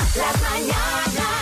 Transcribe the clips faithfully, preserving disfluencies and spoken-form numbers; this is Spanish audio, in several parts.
Las mañanas.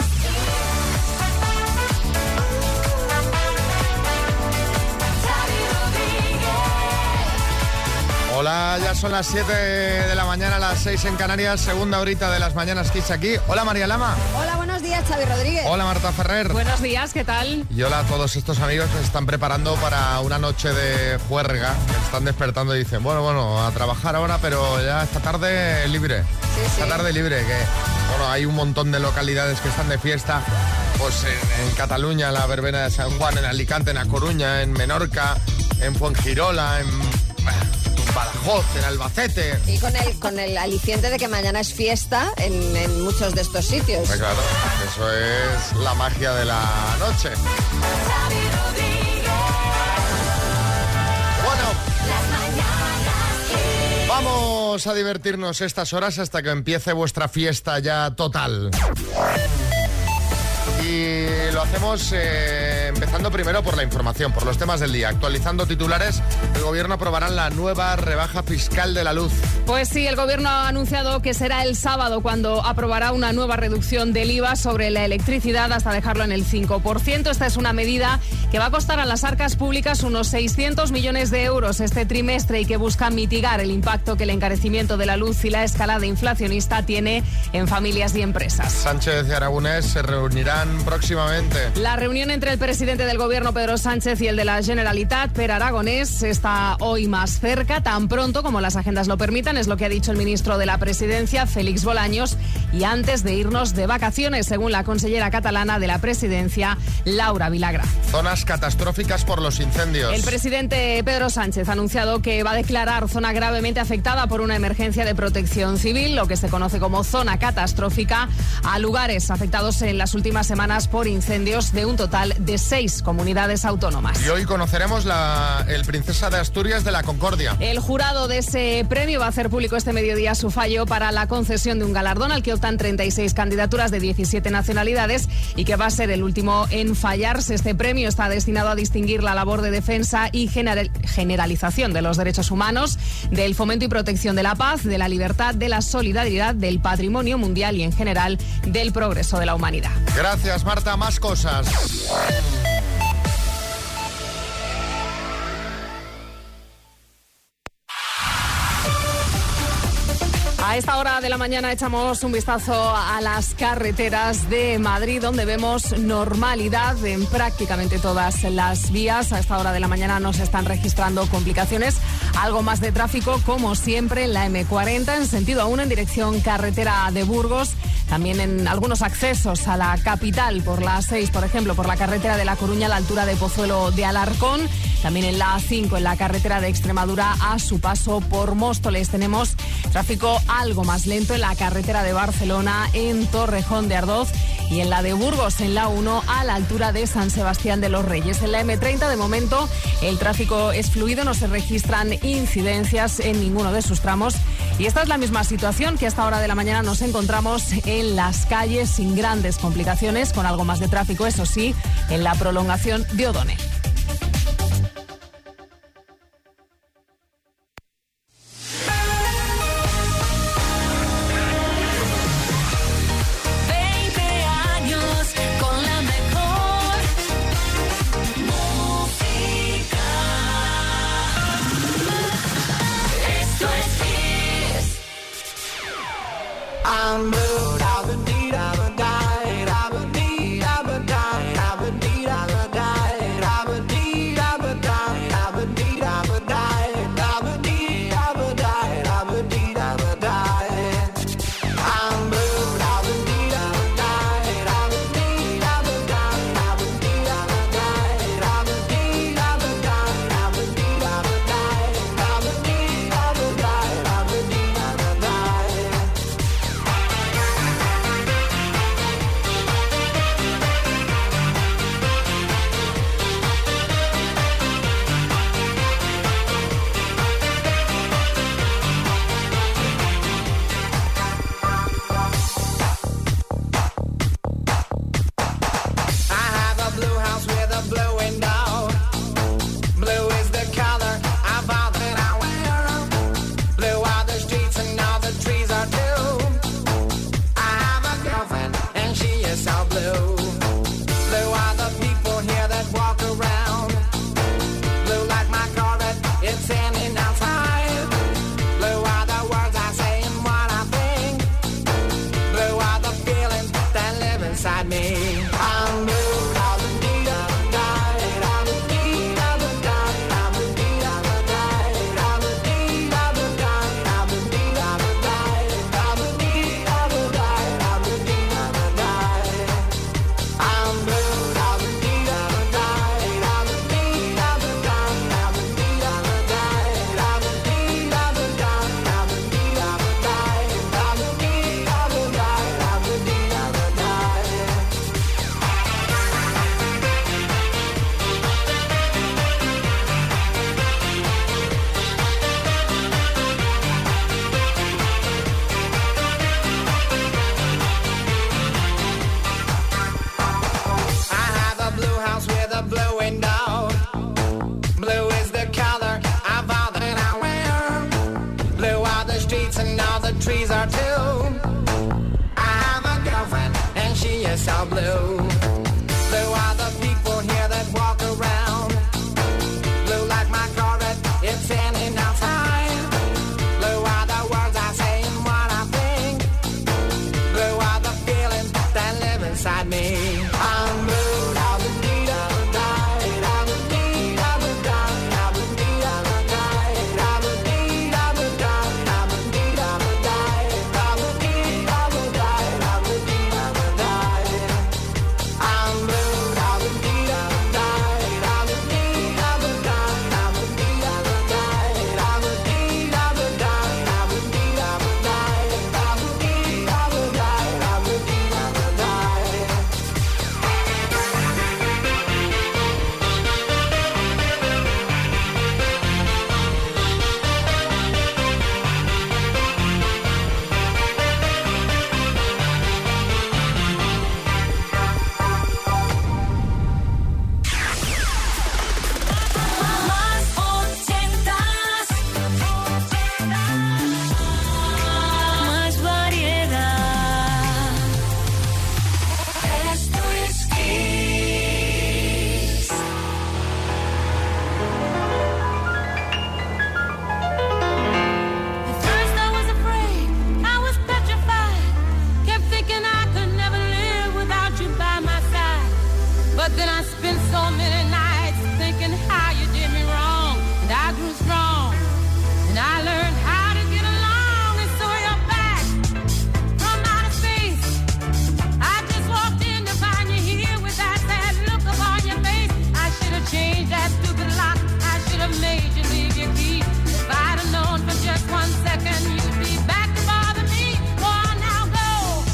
Hola, ya son las siete de la mañana, las seis en Canarias, segunda horita de las mañanas Kiss aquí. Hola, María Lama. Hola, buenos días, Xavi Rodríguez. Hola, Marta Ferrer. Buenos días, ¿qué tal? Y hola a todos estos amigos que se están preparando para una noche de juerga, que están despertando y dicen, bueno, bueno, a trabajar ahora, pero ya esta tarde libre. Sí, sí. Esta tarde libre, que bueno, hay un montón de localidades que están de fiesta, pues en, en Cataluña, en la verbena de San Juan, en Alicante, en A Coruña, en Menorca, en Fuengirola, en Badajoz, en Albacete. Y con el, con el aliciente de que mañana es fiesta en, en muchos de estos sitios. Pues claro, eso es la magia de la noche. Bueno, vamos a divertirnos estas horas hasta que empiece vuestra fiesta ya total. Y lo hacemos eh, empezando primero por la información, por los temas del día. Actualizando titulares, el gobierno aprobará la nueva rebaja fiscal de la luz. Pues sí, el gobierno ha anunciado que será el sábado cuando aprobará una nueva reducción del I V A sobre la electricidad hasta dejarlo en el cinco por ciento. Esta es una medida que va a costar a las arcas públicas unos seiscientos millones de euros este trimestre y que busca mitigar el impacto que el encarecimiento de la luz y la escalada inflacionista tiene en familias y empresas. Sánchez y Aragonés se reunirán próximamente. La reunión entre el presidente del gobierno, Pedro Sánchez, y el de la Generalitat, Per Aragonés, está hoy más cerca, tan pronto como las agendas lo permitan, es lo que ha dicho el ministro de la Presidencia, Félix Bolaños, y antes de irnos de vacaciones, según la consellera catalana de la Presidencia, Laura Vilagra. Zonas catastróficas por los incendios. El presidente Pedro Sánchez ha anunciado que va a declarar zona gravemente afectada por una emergencia de protección civil, lo que se conoce como zona catastrófica, a lugares afectados en las últimas semanas por incendios de un total de seis comunidades autónomas. Y hoy conoceremos la, el Princesa de Asturias de la Concordia. El jurado de ese premio va a hacer público este mediodía su fallo para la concesión de un galardón al que optan treinta y seis candidaturas de diecisiete nacionalidades y que va a ser el último en fallarse. Este premio está destinado a distinguir la labor de defensa y general, generalización de los derechos humanos, del fomento y protección de la paz, de la libertad, de la solidaridad, del patrimonio mundial y en general del progreso de la humanidad. Gracias, Marta. Más cosas. A esta hora de la mañana echamos un vistazo a las carreteras de Madrid, donde vemos normalidad en prácticamente todas las vías. A esta hora de la mañana no se están registrando complicaciones. Algo más de tráfico, como siempre, en la eme cuarenta, en sentido aún en dirección carretera de Burgos. También en algunos accesos a la capital, por la A seis, por ejemplo, por la carretera de La Coruña a la altura de Pozuelo de Alarcón. También en la A cinco, en la carretera de Extremadura, a su paso por Móstoles. Tenemos tráfico algo más lento en la carretera de Barcelona, en Torrejón de Ardoz, y en la de Burgos, en la uno, a la altura de San Sebastián de los Reyes. En la eme treinta, de momento, el tráfico es fluido, no se registran incidencias en ninguno de sus tramos. Y esta es la misma situación que a esta hora de la mañana nos encontramos en las calles, sin grandes complicaciones, con algo más de tráfico, eso sí, en la prolongación de Odone. I've been blue. Blue are the people here that walk around. Blue like my Corvette, it's standing outside. Blue are the words I say and what I think. Blue are the feelings that live inside me. I'm blue. Trees are too. I have a girlfriend and she is so blue. Blue are the people here that walk around. Blue like my Corvette, it's standing outside. Blue are the words I say and what I think. Blue are the feelings that live inside me. I'm blue.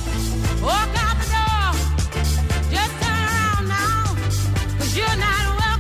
You're not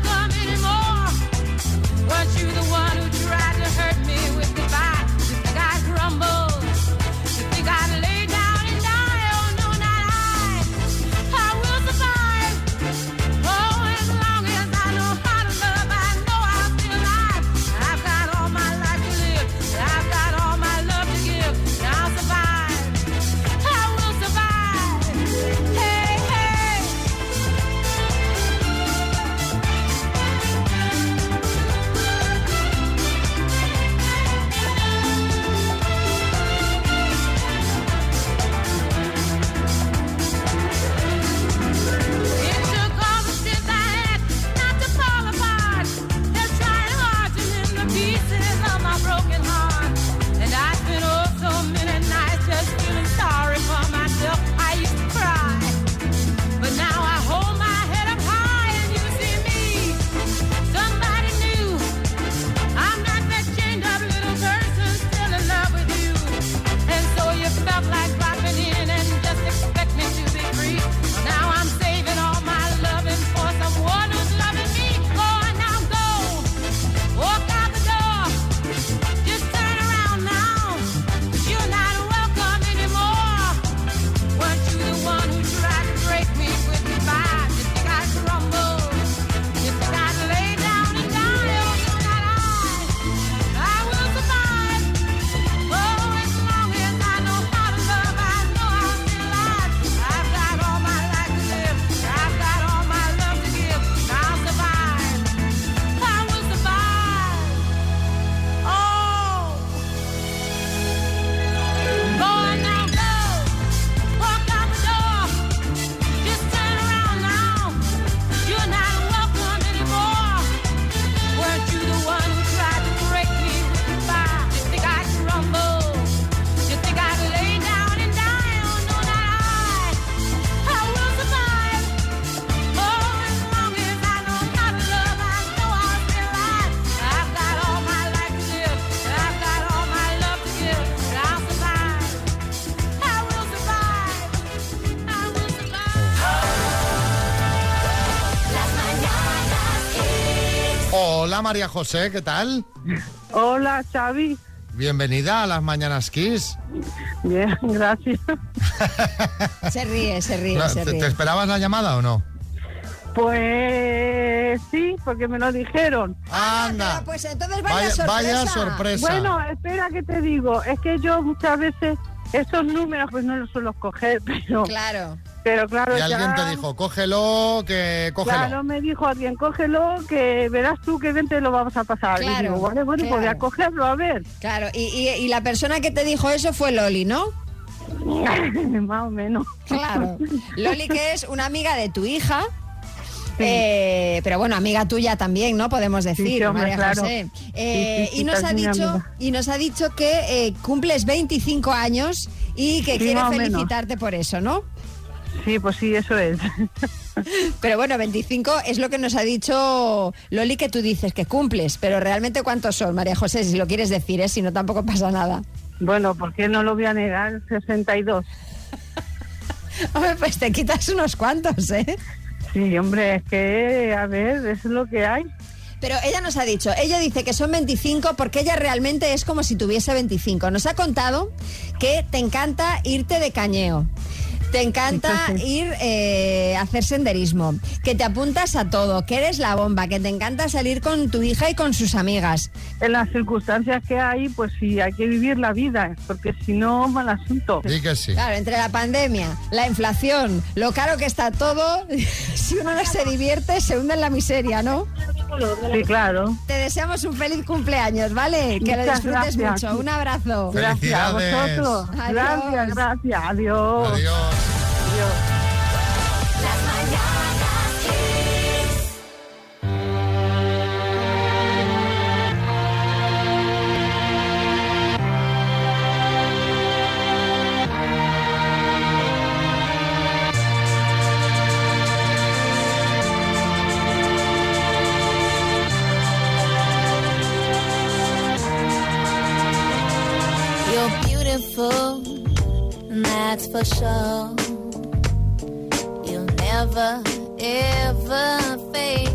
Hola María José, ¿qué tal? Hola, Xavi. Bienvenida a las Mañanas Kiss. Bien, gracias. Se ríe, se ríe, No, se ¿te, ríe. ¿Te esperabas la llamada o no? Pues sí, porque me lo dijeron. Anda. Pero pues entonces vaya, Vaya, sorpresa. vaya sorpresa. Bueno, espera que te digo, es que yo muchas veces esos números pues no los suelo coger, pero Claro. pero claro, Y alguien ya- te dijo, cógelo, que cógelo. Claro, me dijo alguien, cógelo, que verás tú que bien te lo vamos a pasar. Claro, y digo, vale, bueno, claro. pues voy a cogerlo, a ver. Claro, y, y, y la persona que te dijo eso fue Loli, ¿no? Más o menos. Claro. Loli, que es una amiga de tu hija, eh, pero bueno, amiga tuya también, ¿no? Podemos decir, Sí, sí, hombre, María claro. José. Eh, Sí, sí, sí, y nos ha es mi dicho amiga. y nos ha dicho que eh, cumples veinticinco años y que Sí, quiere más o menos. felicitarte por eso, ¿no? Sí, pues sí, eso es. Pero bueno, veinticinco es lo que nos ha dicho Loli, que tú dices que cumples, pero realmente ¿cuántos son, María José? Si lo quieres decir, ¿eh? Si no, tampoco pasa nada. Bueno, ¿por qué no lo voy a negar? sesenta y dos. Hombre, pues te quitas unos cuantos, ¿eh? Sí, hombre, es que, a ver, es lo que hay. Pero ella nos ha dicho, ella dice que son veinticinco porque ella realmente es como si tuviese veinticinco. Nos ha contado que te encanta irte de cañeo. Te encanta Sí, sí. ir eh, a hacer senderismo, que te apuntas a todo, que eres la bomba, que te encanta salir con tu hija y con sus amigas. En las circunstancias que hay, pues sí, hay que vivir la vida, porque si no, mal asunto. Di que sí. Claro, entre la pandemia, la inflación, lo caro que está todo, si uno no se divierte, se hunde en la miseria, ¿no? Sí, claro. Te deseamos un feliz cumpleaños, ¿vale? Que lo Muchas disfrutes gracias. mucho. Un abrazo. Gracias a Felicidades. vosotros. Adiós. Gracias, gracias. Adiós. Adiós. Adiós. You're beautiful, and that's for sure. You'll never, ever fade.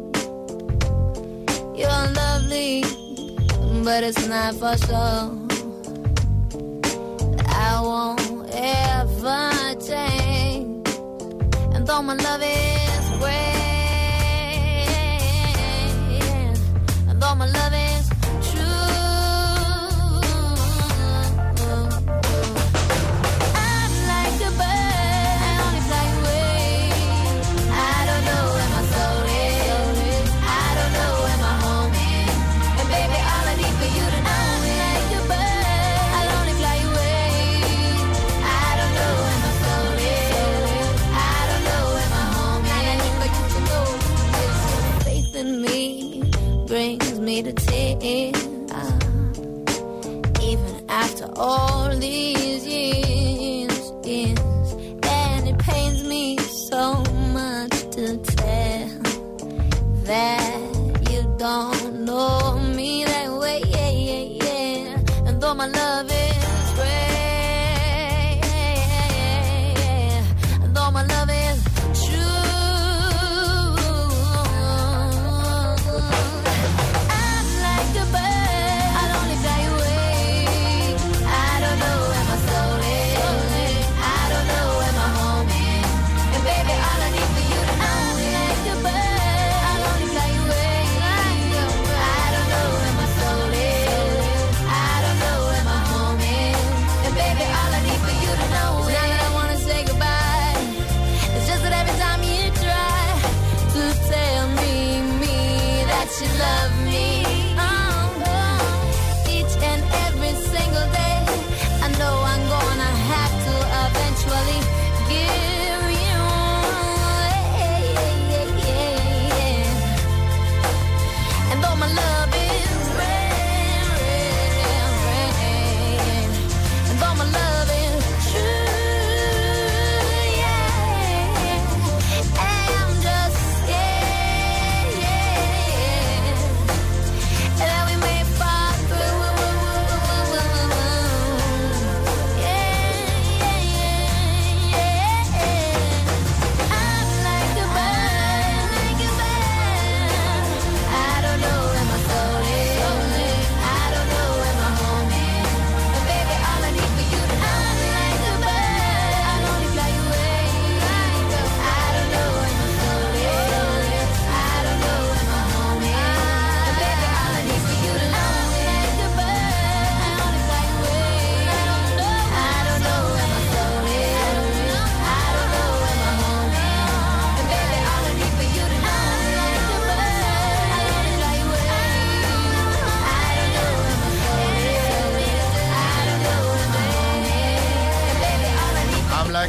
You're lovely, but it's not for sure. I won't ever change. And though my love is great, and though my love is brings me to tears, even after all these years, years, and it pains me so much to tell that you don't know me that way, yeah, yeah, yeah. And though my love is great, and though my love is I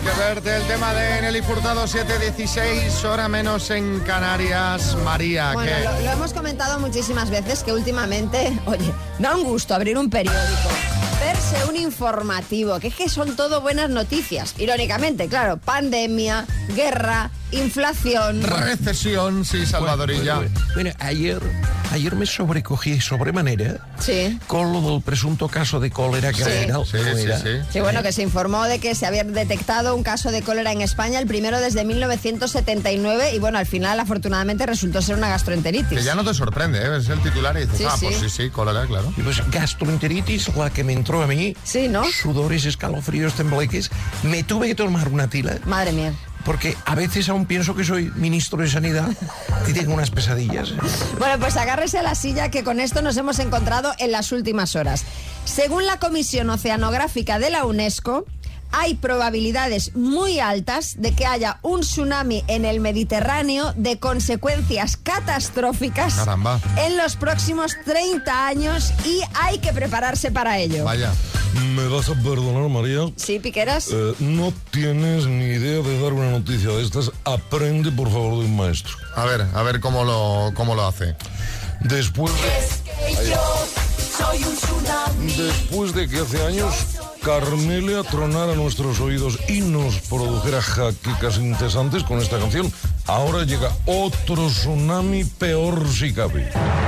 que verte el tema de Nelly Furtado, siete dieciséis, hora menos en Canarias. María, Bueno, ¿qué? lo, lo hemos comentado muchísimas veces que últimamente, oye, da un gusto abrir un periódico, verse un informativo, que es que son todo buenas noticias. Irónicamente, claro, pandemia, guerra, inflación. Recesión, sí, Salvadorilla. Bueno, bueno, bueno, ayer, ayer me sobrecogí sobremanera Sí. con lo del presunto caso de cólera que Sí. era. Sí, ¿no sí, era? sí. Sí, bueno, que se informó de que se había detectado un caso de cólera en España, el primero desde mil novecientos setenta y nueve, y bueno, al final, afortunadamente, resultó ser una gastroenteritis. Que ya no te sorprende, ¿eh? Ves el titular y dices, Sí, ah, sí. pues sí, sí, cólera, claro. Y pues gastroenteritis, la que me entró a mí. Sí, ¿no? Sudores, escalofríos, tembleques. Me tuve que tomar una tila. Madre mía. Porque a veces aún pienso que soy ministro de Sanidad y tengo unas pesadillas. ¿eh? Bueno, pues agárrese a la silla, que con esto nos hemos encontrado en las últimas horas. Según la Comisión Oceanográfica de la UNESCO, hay probabilidades muy altas de que haya un tsunami en el Mediterráneo de consecuencias catastróficas Caramba. en los próximos treinta años, y hay que prepararse para ello. Vaya. ¿Me vas a perdonar, María? ¿Sí, Piqueras? Eh, no tienes ni idea de dar una noticia de estas. Aprende, por favor, de un maestro. A ver, a ver cómo lo, cómo lo hace. Después de... Después de que hace años Carmele atronara nuestros oídos y nos produjera jaquecas incesantes con esta canción, ahora llega otro tsunami peor si cabe.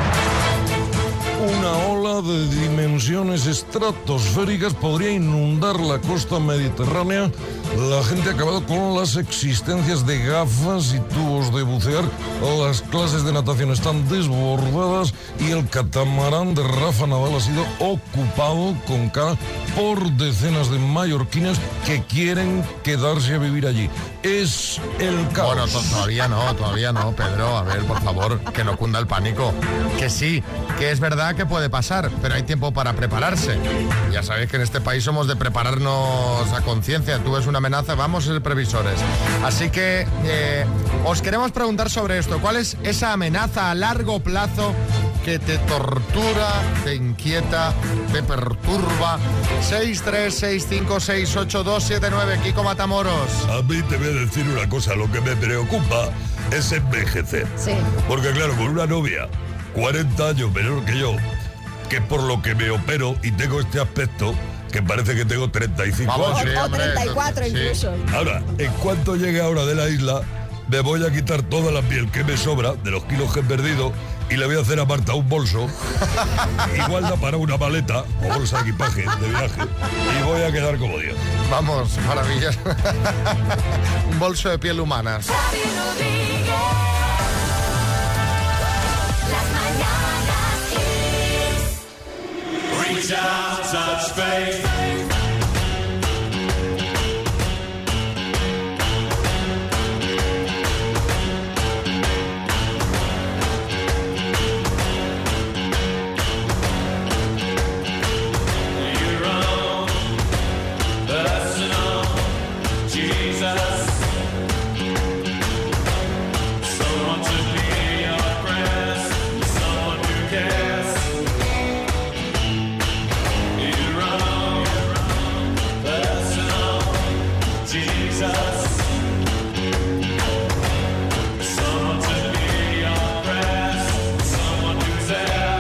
Una ola de dimensiones estratosféricas podría inundar la costa mediterránea. La gente ha acabado con las existencias de gafas y tubos de bucear. Las clases de natación están desbordadas y el catamarán de Rafa Nadal ha sido ocupado con cara por decenas de mallorquines que quieren quedarse a vivir allí. Es el caos. Bueno, to- todavía no, todavía no, Pedro. A ver, por favor, que no cunda el pánico. Que sí, que es verdad que puede pasar, pero hay tiempo para prepararse. Ya sabéis que en este país somos de prepararnos a conciencia. Tú ves una amenaza, vamos a ser previsores. Así que eh, os queremos preguntar sobre esto. ¿Cuál es esa amenaza a largo plazo que te tortura, te inquieta, te perturba? seis tres seis cinco seis ocho dos siete nueve, Kiko Matamoros. A mí te voy a decir una cosa, lo que me preocupa es envejecer. Sí. Porque claro, con una novia, cuarenta años menor que yo, que por lo que me opero y tengo este aspecto, que parece que tengo treinta y cinco Vamos, años. sí, O hombre, treinta y cuatro sí. incluso. Ahora, en cuanto llegue ahora de la isla, me voy a quitar toda la piel que me sobra de los kilos que he perdido y le voy a hacer a Marta un bolso, igual da para una maleta o bolsa de equipaje de viaje, y voy a quedar como Dios. Vamos, maravillas. Un bolso de piel humana. Reach out, touch faith. You're on, personal, Jesus. Someone to be your prayers, someone who cares. You're wrong, personal, Jesus. Someone to be your prayers, someone who's there.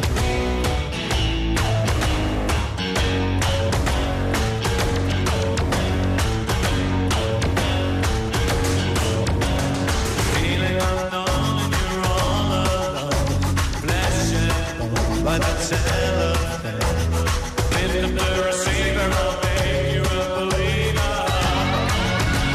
Feeling unknown, you're all alone. Blessed by the telephone. Lift up the receiver, I'll make you a believer.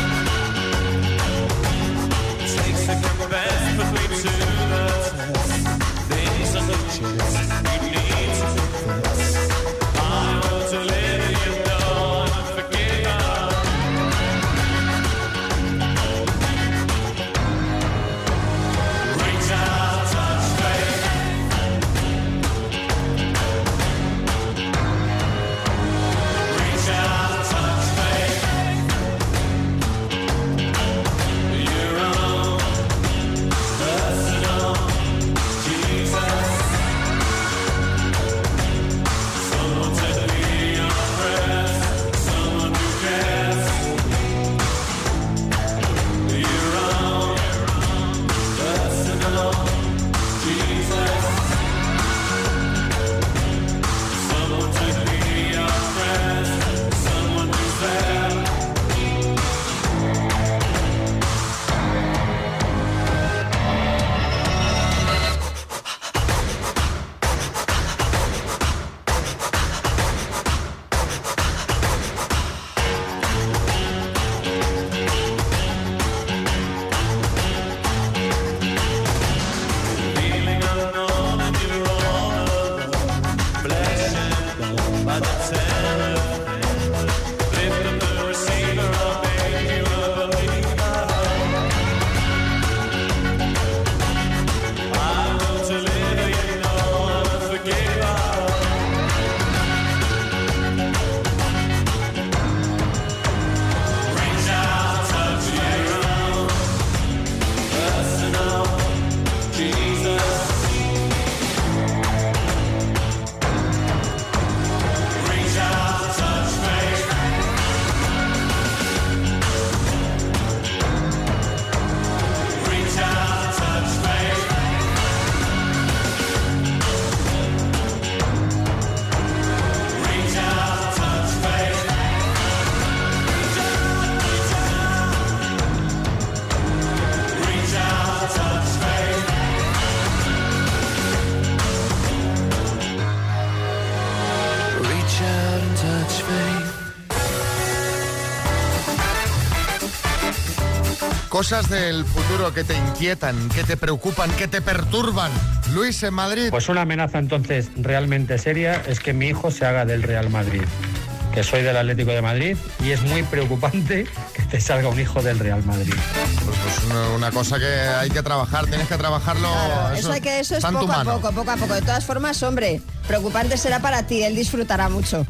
Cosas del futuro que te inquietan, que te preocupan, que te perturban. Luis, en Madrid. Pues una amenaza entonces realmente seria es que mi hijo se haga del Real Madrid, que soy del Atlético de Madrid, y es muy preocupante que te salga un hijo del Real Madrid. Pues, pues una, una cosa que hay que trabajar, tienes que trabajarlo. Claro, eso, hay que, eso es poco a poco, poco a poco. De todas formas, hombre, preocupante será para ti, él disfrutará mucho.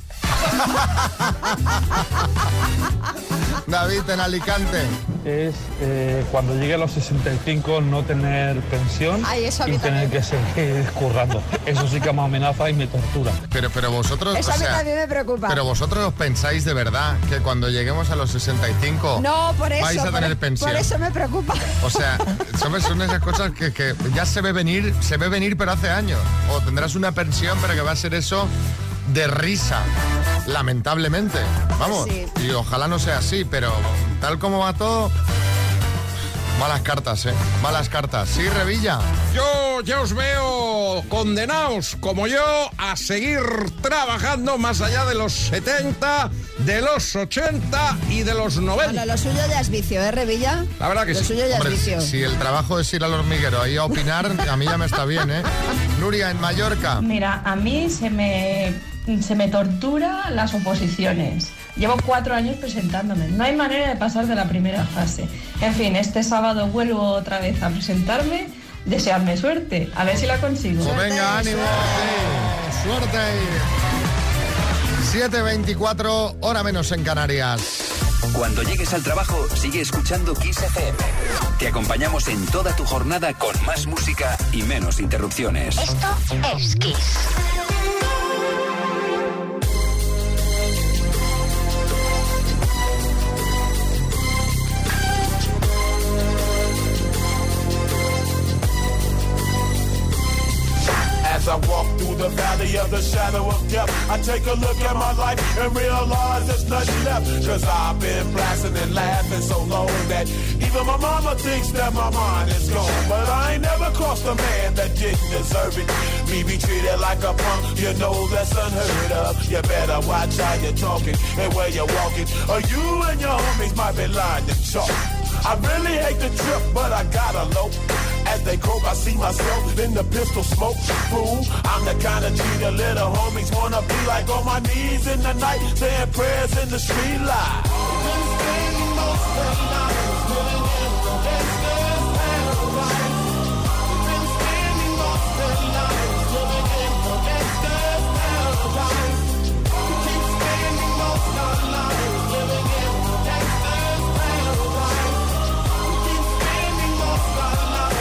David, en Alicante. Es eh, cuando llegue a los sesenta y cinco no tener pensión. Ay, eso a mí y tener también. que seguir currando. Eso sí que me amenaza y me tortura. Pero, pero vosotros, Eso o a mí sea, también me preocupa. pero vosotros os pensáis de verdad que cuando lleguemos a los sesenta y cinco No, por eso. vais a por, tener pensión. por eso me preocupa. O sea, ¿sabes? Son esas cosas que, que ya se ve venir, se ve venir pero hace años. O tendrás una pensión, pero que va a ser eso de risa, lamentablemente. Vamos, Sí. y ojalá no sea así, pero tal como va todo, malas cartas, ¿eh? Malas cartas. Sí, Revilla. Yo ya os veo condenados, como yo, a seguir trabajando más allá de los setenta, de los ochenta y de los noventa. Bueno, lo suyo ya es vicio, ¿eh, Revilla? La verdad que Lo sí. suyo ya Hombre, es vicio. si el trabajo es ir al hormiguero ahí a opinar, a mí ya me está bien, ¿eh? Nuria, en Mallorca. Mira, a mí se me, se me tortura las oposiciones. Llevo cuatro años presentándome. No hay manera de pasar de la primera fase. En fin, este sábado vuelvo otra vez a presentarme. Deseadme suerte. A ver si la consigo. Pues venga, ánimo. Sí, suerte. siete veinticuatro, hora menos en Canarias. Cuando llegues al trabajo, sigue escuchando Kiss F M. Te acompañamos en toda tu jornada con más música y menos interrupciones. Esto es Kiss. As I walk through the valley of the shadow of death, I take a look at my life and realize there's nothing left. Cause I've been blasting and laughing so long that even my mama thinks that my mind is gone. But I ain't never crossed a man that didn't deserve it. Me be treated like a punk, you know that's unheard of. You better watch how you're talking and where you're walking, or you and your homies might be lying to chalk. I really hate the trip, but I gotta low. As they croak, I see myself in the pistol smoke. Fool, I'm the kind of G the little homies wanna be like, on my knees in the night, saying prayers in the street light. Been spending most of the night living in the gangster's paradise. Been spending most of the night living in the gangster's paradise. Keep spending most of the night living in the gangster's paradise. Keep spending most of the night.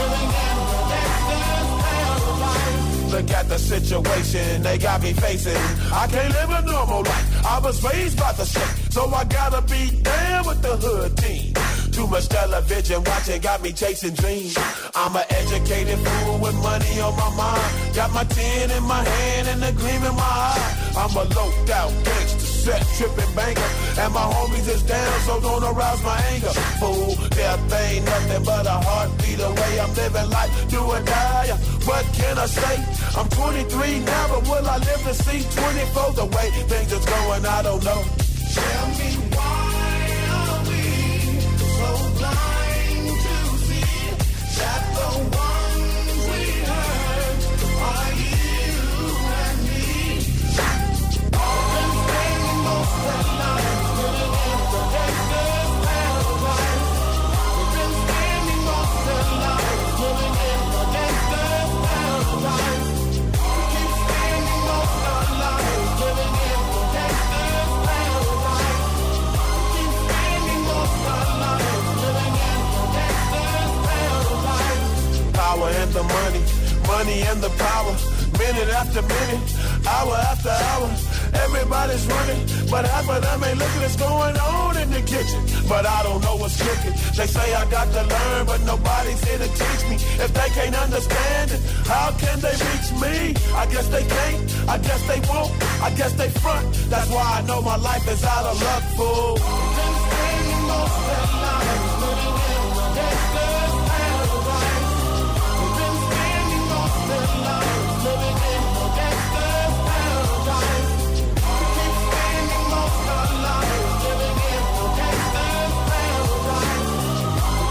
Look at the situation they got me facing. I can't live a normal life. I was raised by the shit, so I gotta be down with the hood team. Too much television watching got me chasing dreams. I'm an educated fool with money on my mind. Got my tin in my hand and a gleam in my eye. I'm a loped out gangster, set tripping banker, and my homies is down, so don't arouse my anger. Fool, death ain't nothing but a heartbeat away. I'm living life, do or die. What can I say? I'm twenty-three now, but will I live to see twenty-four? The way things is going, I don't know. Tell me why are we so blind to see that the ones we hurt are you and me? I've been spending most of the night living in the gangster's paradise. We've been spending most of the night living in the gangster's paradise. We keep spending most of the night living in the gangster's paradise. We keep spending most of the night living in the gangster's paradise. Power and the money, money and the power. Minute after minute, hour after hour, everybody's running, but half of them ain't looking what's going on in the kitchen. But I don't know what's cooking. They say I got to learn, but nobody's here to teach me. If they can't understand it, how can they reach me? I guess they can't, I guess they won't, I guess they front. That's why I know my life is out of luck, fool. Been spending most of the night living in the gangster's paradise. We've been spending most of the night living in the gangster's paradise. We keep spending most of the night living in the gangster's paradise. We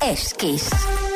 es Kiss.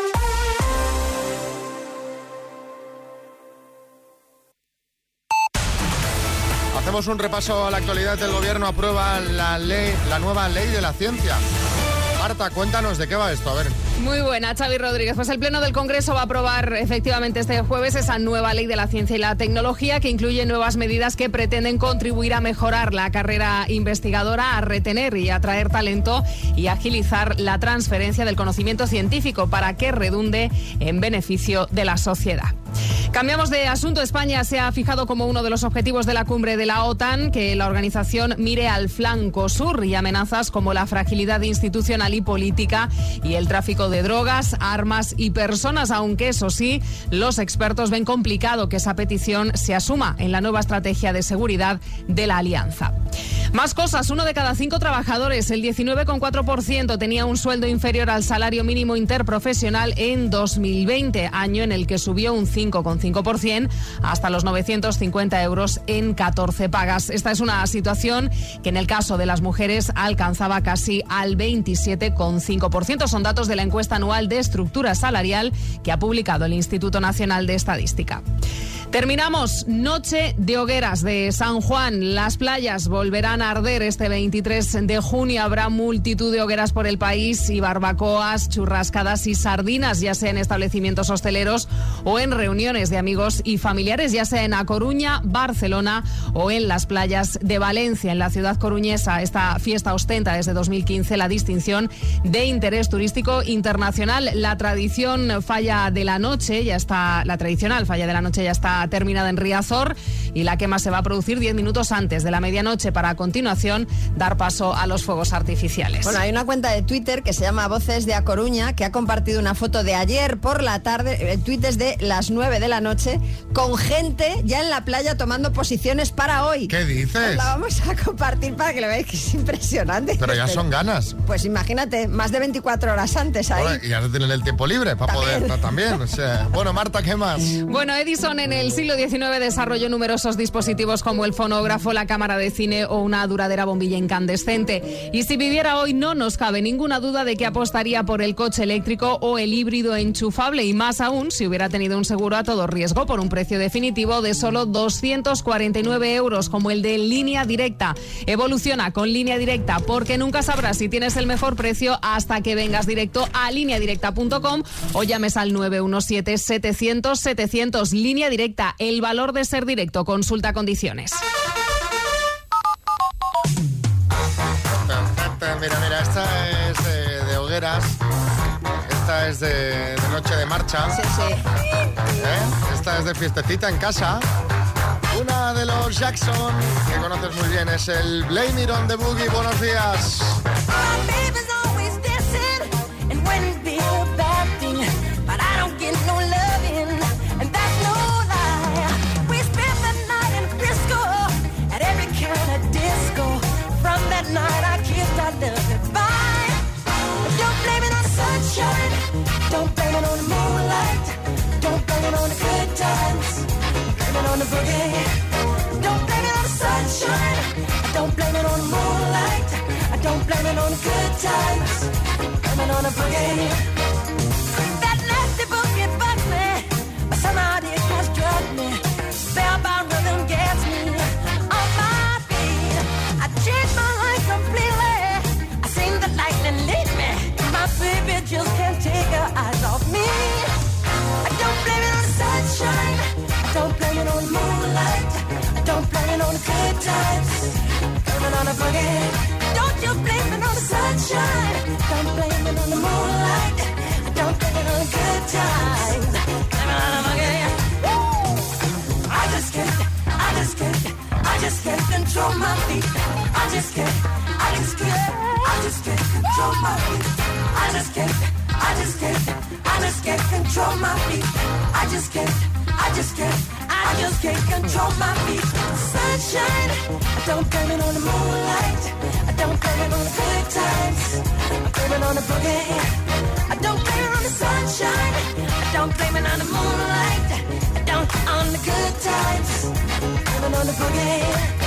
Hacemos un repaso a la actualidad. El gobierno aprueba la ley, la nueva ley de la ciencia. Marta, cuéntanos de qué va esto, a ver. Muy buena, Xavi Rodríguez. Pues el Pleno del Congreso va a aprobar efectivamente este jueves esa nueva ley de la ciencia y la tecnología que incluye nuevas medidas que pretenden contribuir a mejorar la carrera investigadora, a retener y atraer talento y agilizar la transferencia del conocimiento científico para que redunde en beneficio de la sociedad. Cambiamos de asunto. España se ha fijado como uno de los objetivos de la cumbre de la OTAN que la organización mire al flanco sur y amenazas como la fragilidad institucional y política y el tráfico de drogas, armas y personas, aunque eso sí, los expertos ven complicado que esa petición se asuma en la nueva estrategia de seguridad de la alianza. Más cosas. Uno de cada cinco trabajadores, el diecinueve coma cuatro por ciento, tenía un sueldo inferior al salario mínimo interprofesional en dos mil veinte, año en el que subió un cinco coma cinco por ciento hasta los novecientos cincuenta euros en catorce pagas. Esta es una situación que en el caso de las mujeres alcanzaba casi al veintisiete coma cinco por ciento. Son datos de la encuesta anual de estructura salarial que ha publicado el Instituto Nacional de Estadística. Terminamos. Noche de hogueras de San Juan. Las playas volverán a arder este veintitrés de junio. Habrá multitud de hogueras por el país y barbacoas, churrascadas y sardinas, ya sea en establecimientos hosteleros o en reuniones de amigos y familiares, ya sea en A Coruña, Barcelona o en las playas de Valencia. En la ciudad coruñesa, esta fiesta ostenta desde dos mil quince la distinción de interés turístico internacional. La tradición falla de la noche ya está, la tradicional falla de la noche ya está terminada en Riazor y la quema se va a producir diez minutos antes de la medianoche para a continuación dar paso a los fuegos artificiales. Bueno, hay una cuenta de Twitter que se llama Voces de A Coruña que ha compartido una foto de ayer por la tarde, el tuit es de las nueve de la noche, con gente ya en la playa tomando posiciones para hoy. ¿Qué dices? Os la vamos a compartir para que lo veáis, que es impresionante. Pero ya son ganas. Pues imagínate, más de veinticuatro horas antes ahí. Bueno, y ya tener el tiempo libre para poder también. O sea, bueno, Marta, ¿qué más? Bueno, Edison en el siglo diecinueve desarrolló numerosos dispositivos como el fonógrafo, la cámara de cine o una duradera bombilla incandescente. Y si viviera hoy no nos cabe ninguna duda de que apostaría por el coche eléctrico o el híbrido enchufable, y más aún si hubiera tenido un seguro a todo riesgo por un precio definitivo de solo doscientos cuarenta y nueve euros, como el de Línea Directa. Evoluciona con Línea Directa porque nunca sabrás si tienes el mejor precio hasta que vengas directo a línea directa punto com o llames al nueve uno siete, setecientos, setecientos. Línea Directa, el valor de ser directo. Consulta condiciones. Mira, mira, esta es de, de hogueras. Esta es de, de noche de marcha. Sí, sí. ¿Eh? Esta es de fiestecita en casa. Una de los Jackson, que conoces muy bien, es el Blame It on the Boogie. Buenos días. Night I kissed our love goodbye. Don't blame it on sunshine. Don't blame it on the moonlight. Don't blame it on the good times. Blame it on the boogie. Don't blame it on the sunshine. Don't blame it on the moonlight. Don't blame it on the good times. Blame it on the boogie. That nasty boogie bugs me. Somehow it has drugged me. Spellbound rhythm gets me on my feet. I changed my completely. I seen the lightning lead me. My baby just can't take her eyes off me. I don't blame it on the sunshine. I don't blame it on the moonlight. I don't blame it on the good times. Blame it on the boogie. Don't you blame it on the sunshine. Don't blame it on the moonlight. I don't blame it on the good times. Blame it on the boogie. Woo! I just can't. I just can't. I just can't control my feet. I just can't, I just can't, I just can't control my feet. I just can't, I just can't, I just can't control my feet. I just can't, I just can't, I just can't control my feet. Sunshine, I don't blame it on the moonlight. I don't blame it on the good times. I blame it on the boogie. I don't blame it on the sunshine. I don't blame it on the moonlight. I don't on the good times. Blame it on the boogie.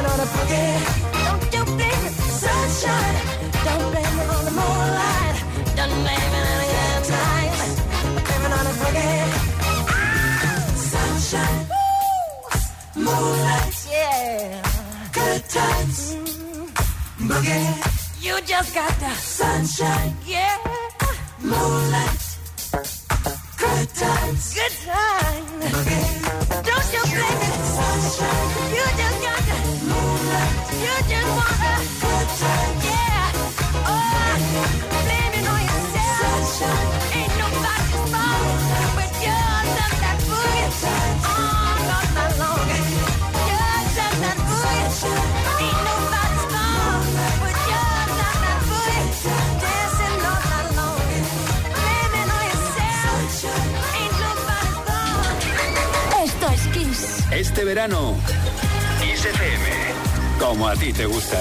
blaming on the boogie. Don't you blame the sunshine. Don't blame it on the moonlight. Don't blame it on the good times. Blame it on the boogie. Ah, sunshine. Woo. Moonlight. Yeah. Good times. Mm. Boogie. You just got the sunshine. Yeah. Moonlight. Good times. Good times. Boogie. Don't you blame it. Sunshine. You just got the moonlight. You just want a good time. Yeah. Oh, blame it on yourself. Sunshine. Ain't nobody's fault but yours and that boogie. All of night long. Yours and that boogie. Ain't nobody's fault but yours and that boogie. Dancing all night long. Blame it on yourself. Ain't nobody's fault. Esto es Kiss. Este verano, Kiss F M, como a ti te gusta.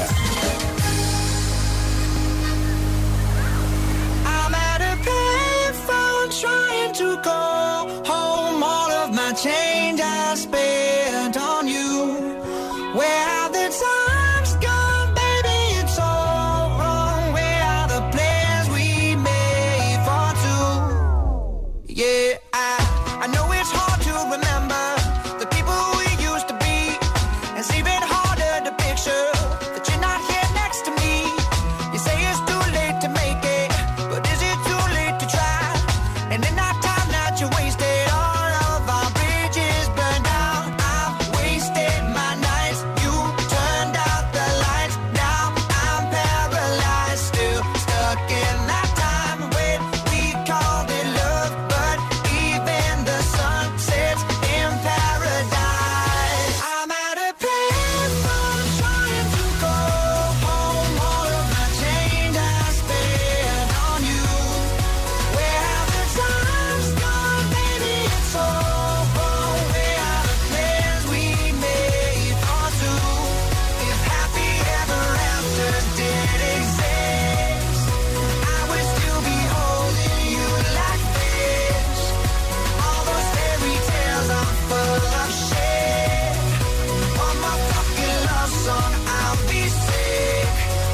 I'm at a payphone trying to call home. All of my change I spent on you. Where have the times gone, baby? It's all wrong. Where are the plans we made for two? Yeah, I, I know it's hard to remember the people we used to be. It's even harder to picture that you're not here next to me. You say it's too late to make it, but is it too late to try? And in that time that you wasted, all of our bridges burned down. I've wasted my nights, you turned out the lights. Now I'm paralyzed, still stuck in that time when we called it love. But even the sun sets in paradise. I'm at a payphone trying to go home. All of my change I spent on you. Where have the times gone, baby? It's all wrong. Where are the plans we made for two? If happy ever after did exist, I would still be holding you like this. All those fairy tales are full of shit. One more fucking love song, I'll be sick.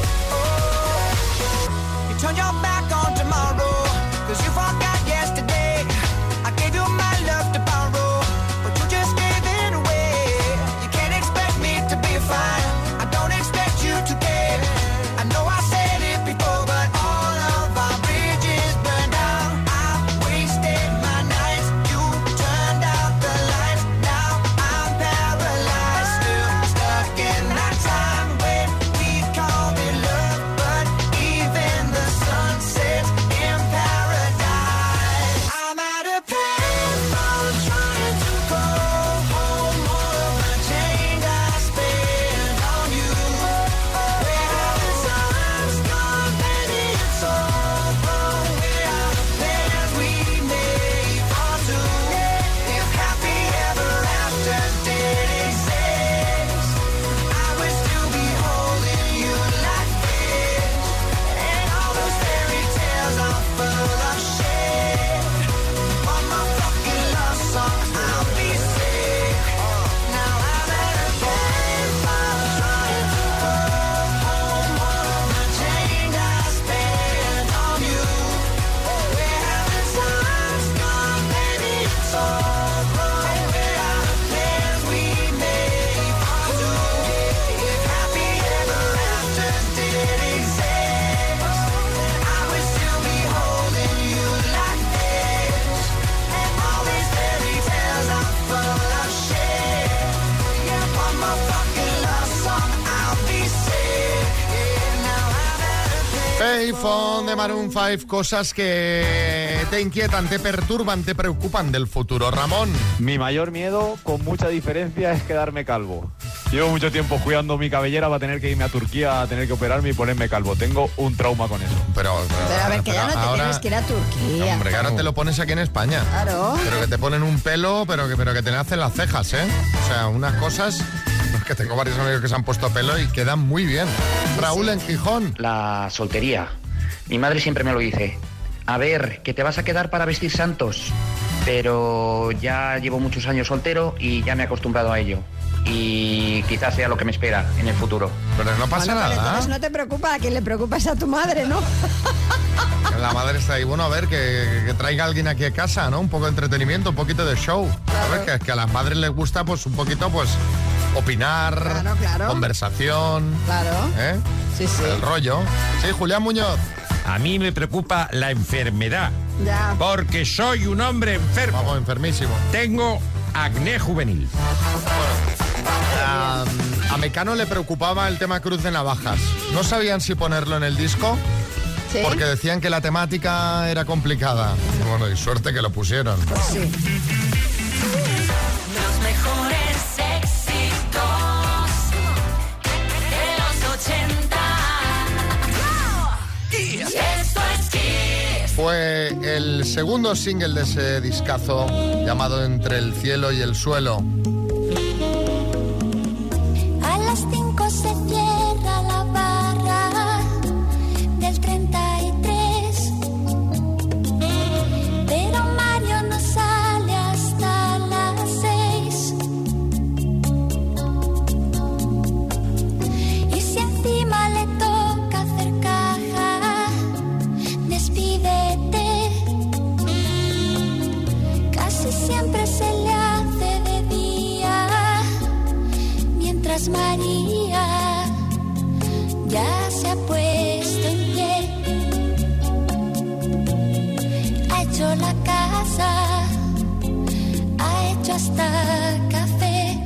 Oh, you turned your back on tomorrow, cause you forgot yesterday. I gave you my love to borrow, but you just gave it away. You can't expect me to be fine, I don't expect you to care. I know I said it before, but all of our bridges burned down. I've wasted my nights, you turned out the lights. Now I'm paralyzed, still stuck in that time when we called it love. But even the sun sets in paradise. I'm at a payphone trying to go home. All of my change I spent on you. Where have the times gone, baby? It's all wrong. Where are the plans we made for two? If happy ever after did exist, I would still be holding you like this. And all those fairy tales are full of shit. One more fucking love song, I'll be sick. Now I'm at a payphone trying to go home. All of my change I spent on you. Where have the times gone, baby? It's all wrong. Where are the plans we made for two? If happy ever after did exist, I would still be holding you like this. And all these fairy tales are full of shit. Yeah, one more fucking love song, I'll be sick. Yeah, now I'm at a Payphone de Maroon cinco, cosas que te inquietan, te perturban, te preocupan del futuro. Ramón. Mi mayor miedo, con mucha diferencia, es quedarme calvo. Llevo mucho tiempo cuidando mi cabellera, va a tener que irme a Turquía a tener que operarme y ponerme calvo. Tengo un trauma con eso. Pero, Pero a ver, que ya no te ahora- tienes que ir a Turquía. Hombre, que ahora te lo pones aquí en España. Claro. Pero que te ponen un pelo, pero que, pero que te hacen las cejas, ¿eh? O sea, unas cosas... Que tengo varios amigos que se han puesto pelo y quedan muy bien. Raúl en Gijón. La soltería. Mi madre siempre me lo dice. A ver, que te vas a quedar para vestir santos. Pero ya llevo muchos años soltero y ya me he acostumbrado a ello. y quizás sea lo que me espera en el futuro. Pero no pasa Bueno, pero nada. entonces no te preocupa, a quien le preocupa es a tu madre, ¿no? La madre está ahí. Bueno, a ver, que, que traiga a alguien aquí a casa, ¿no? Un poco de entretenimiento, un poquito de show. ¿Sabes? Que, que a las madres les gusta, pues, un poquito, pues, opinar, Claro, claro. conversación. Claro. ¿Eh? Sí, sí. El rollo. Sí, Julián Muñoz. A mí me preocupa la enfermedad. Ya. Porque soy un hombre enfermo. Vamos, enfermísimo. Tengo acné juvenil. A, a Mecano le preocupaba el tema Cruz de Navajas. No sabían si ponerlo en el disco. ¿Sí? Porque decían que la temática era complicada. Y bueno, y suerte que lo pusieron. Pues sí. Los mejores éxitos de los ochenta. Esto es Kiss. Fue el segundo single de ese discazo llamado Entre el cielo y el suelo. A las cinco se cierra la barra del treinta y tres, pero Mario no sale hasta las seis. Y si encima le toca hacer caja, despídete. Casi siempre se le hace de día, mientras María ya se ha puesto en pie. Ha hecho la casa, ha hecho hasta café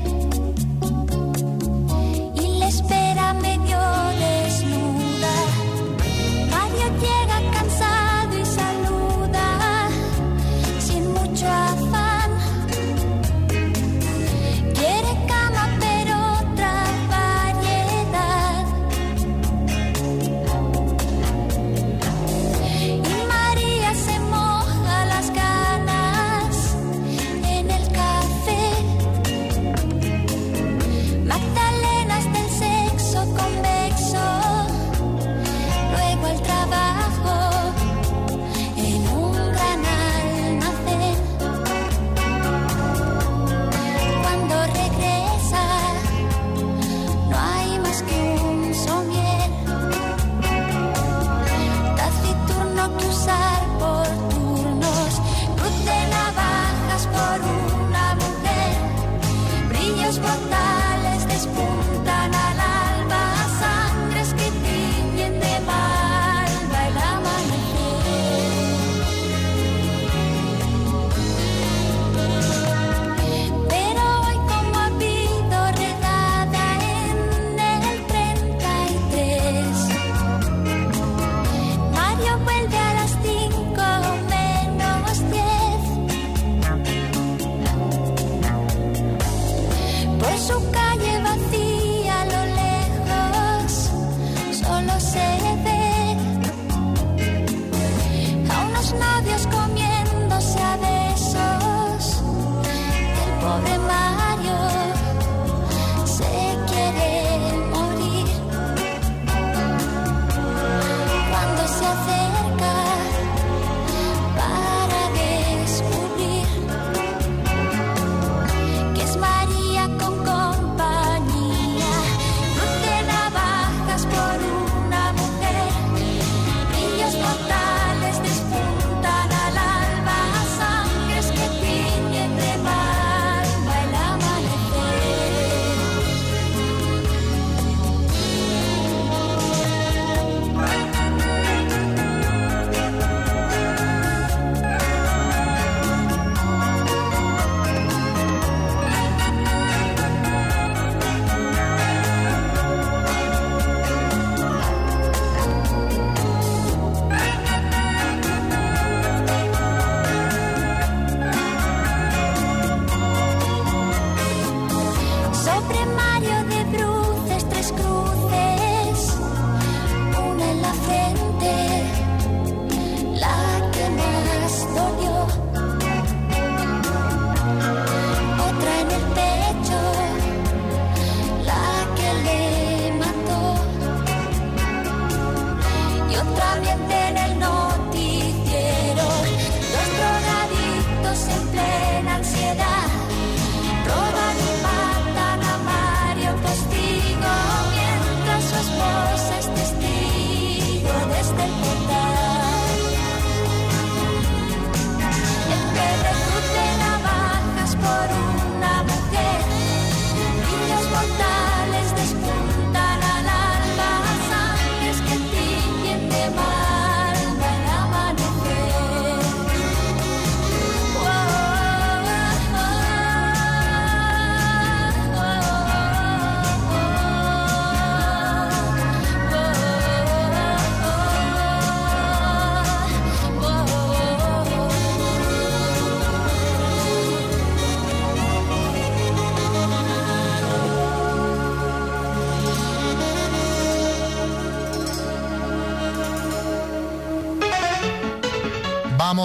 y le espera medio desnuda. Mario llega cansado y saluda sin mucho afán. Quiere cama pero otra variedad. Y María se moja las ganas en el café.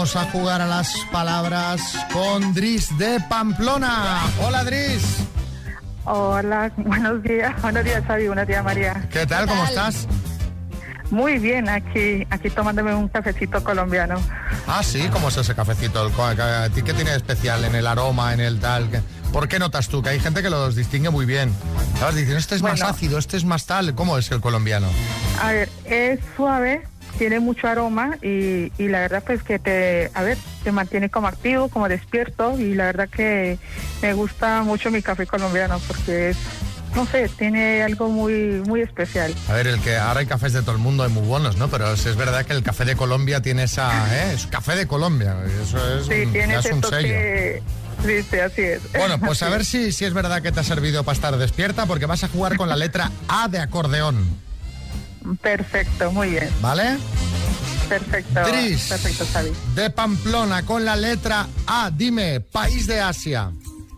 vamos a jugar a las palabras con Dris de Pamplona. Hola, Dris. Hola, buenos días. Buenos días, Xavi. Buenos días, María. ¿Qué tal? ¿Cómo estás? Muy bien, aquí aquí tomándome un cafecito colombiano. Ah, sí, ¿cómo es ese cafecito? El co- ¿A ti qué tiene de especial en el aroma, en el tal? ¿Qué- ¿Por qué notas tú? Que hay gente que los distingue muy bien. ¿Sabes? Dicen, este es más Bueno. ácido, este es más tal. ¿Cómo es el colombiano? A ver, es suave, tiene mucho aroma y, y la verdad pues que te, a ver, te mantiene como activo, como despierto y la verdad que me gusta mucho mi café colombiano porque es, no sé, tiene algo muy muy especial. A ver, el que ahora hay cafés de todo el mundo, hay muy buenos, ¿no? Pero es, es verdad que el café de Colombia tiene esa... ¿eh? Es café de Colombia. Eso es, Sí, un, tiene ya es ese un toque, sello. sí, sí, así es. Bueno, pues a Así ver es. si, si es verdad que te ha servido para estar despierta, porque vas a jugar con la letra A de acordeón, Perfecto, muy bien. ¿vale? Perfecto, Dris. perfecto, Xavi. De Pamplona, con la letra A, dime, país de Asia.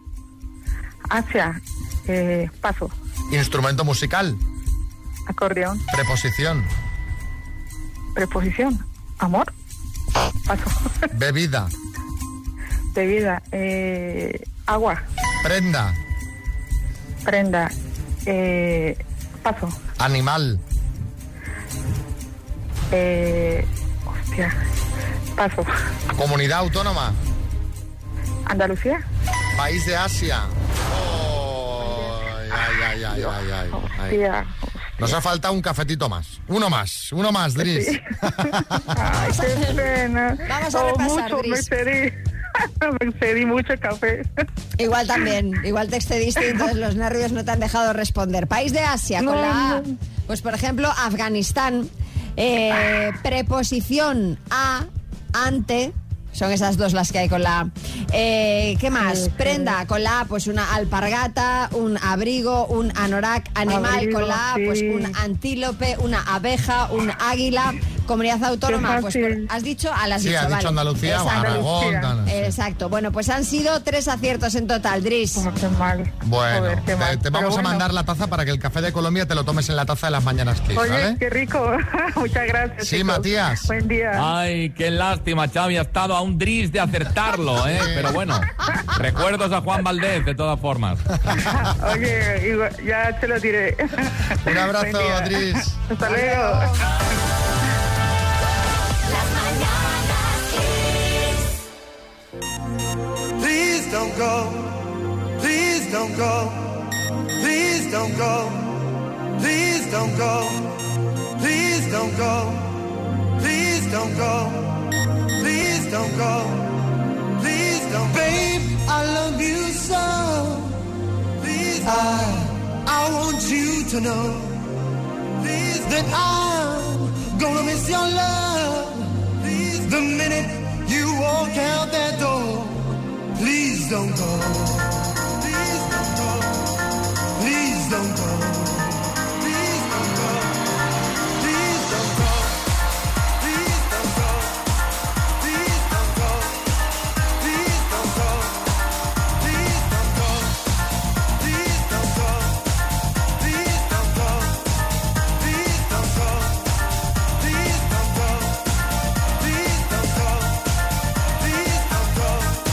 Asia, eh, paso, Instrumento musical, acordeón, preposición, preposición, amor, paso, bebida, bebida, eh, agua, prenda, prenda, eh, paso, animal, eh, hostia, paso, comunidad autónoma, Andalucía, país de Asia. Oh, ay, ay, ay, ay, ay, ay, ay. hostia, Nos ha faltado un cafetito más. Uno más, uno más, Dris. Sí. Ay, qué pena. Vamos a Oh, repasar, mucho, me Dris. excedí, me excedí mucho el café. Igual también, igual te excediste y entonces los nervios no te han dejado responder. País de Asia, con No, la A. no. Pues por ejemplo, Afganistán. Eh, preposición a, ante. Son esas dos las que hay con la A. Eh, ¿Qué más? Prenda, con la A, pues una alpargata, un abrigo, un anorak. Animal, Abrigo, con la A, sí. pues un antílope, una abeja, un águila. Comunidad autónoma, Qué pues fácil. por- has dicho, a las Sí, dicho, ha dicho vale. Andalucía, Exacto. Aragón, tal, sí. Exacto. Bueno, pues han sido tres aciertos en total, Dris. Oh, qué mal. Bueno, Joder, qué te, mal. te vamos Pero a bueno. mandar la taza para que el café de Colombia te lo tomes en la taza de las mañanas Kiss, Oye, ¿vale? qué rico. Muchas gracias. Sí, chicos. Matías. Buen día. Ay, qué lástima, Xavi, ha estado a un Dris de acertarlo, ¿eh? Pero bueno, recuerdos a Juan Valdés, de todas formas. Oye, igual- ya te lo diré. Un abrazo, Buen día. Dris. Hasta luego. Please don't go. Please don't go. Please don't go. Please don't go. Please don't go. Please don't go. Please don't go. Please don't. Babe, I love you so. Please, I, I want you to know. Please, that I'm gonna miss your love. Please, the minute you walk out that door. Please don't go. Please don't go. Please don't go. Please don't go. Please don't go. Please don't go. Please don't go. Please don't go. Please don't go. Please don't go. Please don't go. Please don't go. Please don't go. Please don't go. Please don't go.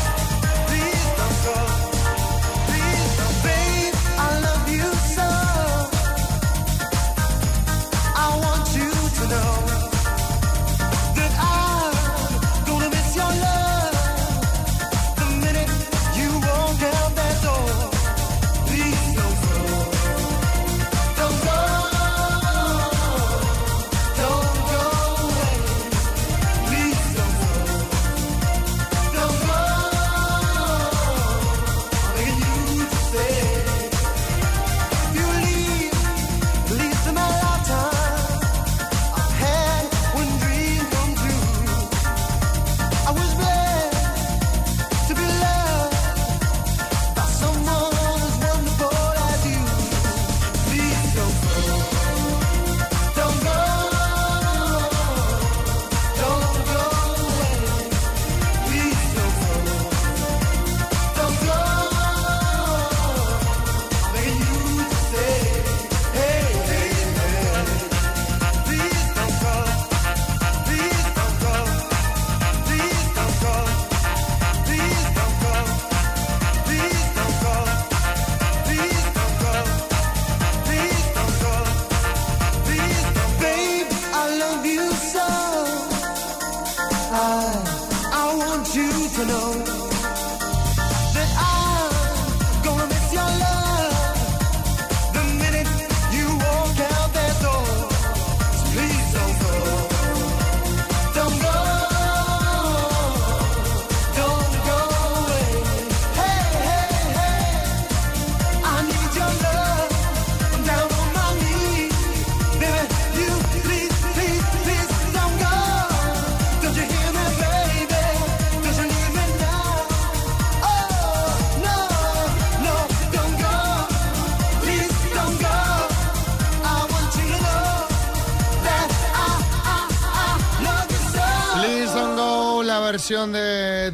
versión de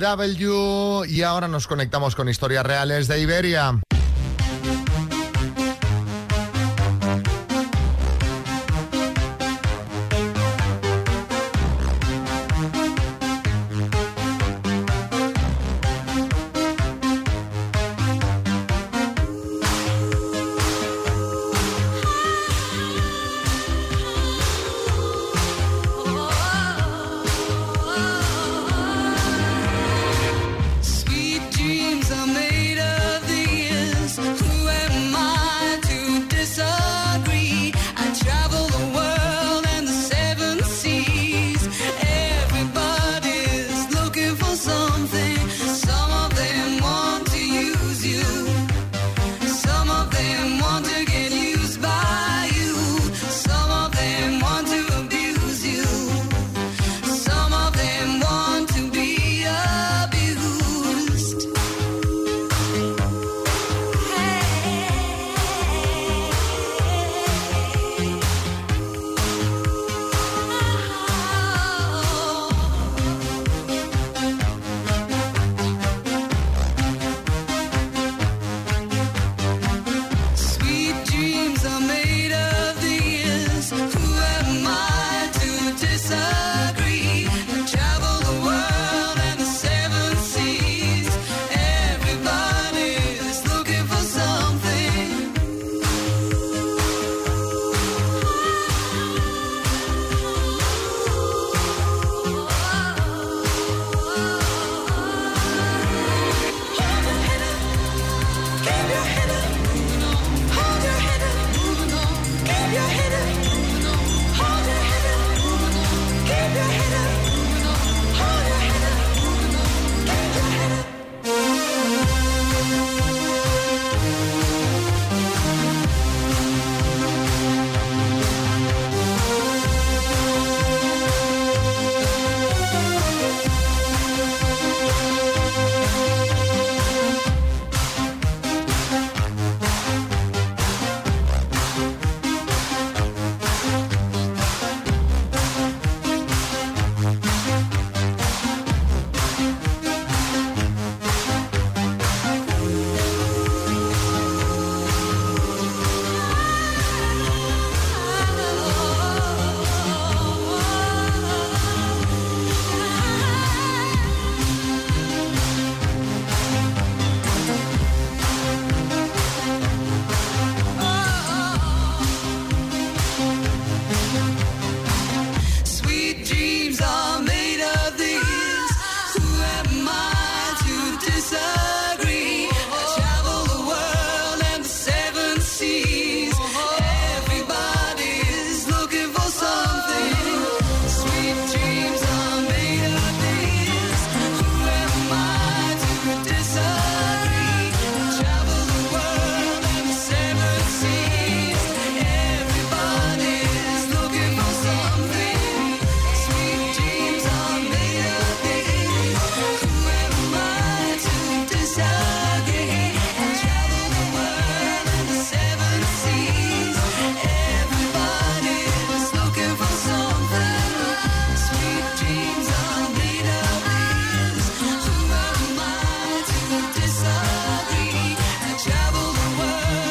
W y ahora nos conectamos con historias reales de Iberia.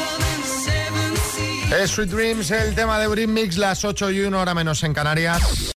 Sweet Dreams, el tema de Britmix, las ocho y uno, hora menos en Canarias.